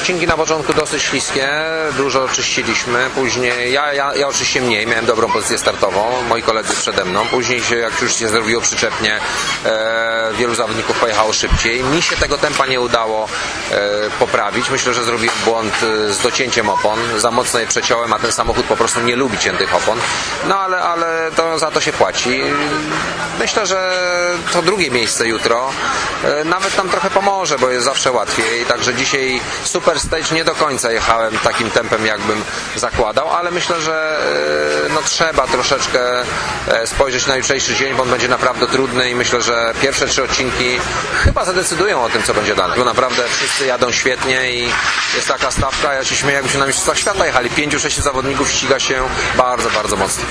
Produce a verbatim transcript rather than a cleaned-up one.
Odcinki na początku dosyć śliskie, dużo czyściliśmy, później ja, ja, ja oczywiście mniej, miałem dobrą pozycję startową, moi koledzy przede mną, później się, jak już się zrobiło przyczepnie, e, wielu zawodników pojechało szybciej. Mi się tego tempa nie udało e, poprawić, myślę, że zrobiłem błąd z docięciem opon, za mocno je przeciąłem, a ten samochód po prostu nie lubi ciętych opon, no ale, ale to, za to się płaci. Myślę, że to drugie miejsce jutro e, nawet nam trochę pomoże, bo jest zawsze łatwiej, także dzisiaj Super Stage nie do końca jechałem takim tempem, jakbym zakładał, ale myślę, że no, trzeba troszeczkę spojrzeć na jutrzejszy dzień, bo on będzie naprawdę trudny i myślę, że pierwsze trzy odcinki chyba zadecydują o tym, co będzie dalej. Bo naprawdę wszyscy jadą świetnie i jest taka stawka, ja się śmieję, jakbyśmy na Mistrzostwach Świata jechali. Pięciu, sześciu zawodników ściga się bardzo, bardzo mocno.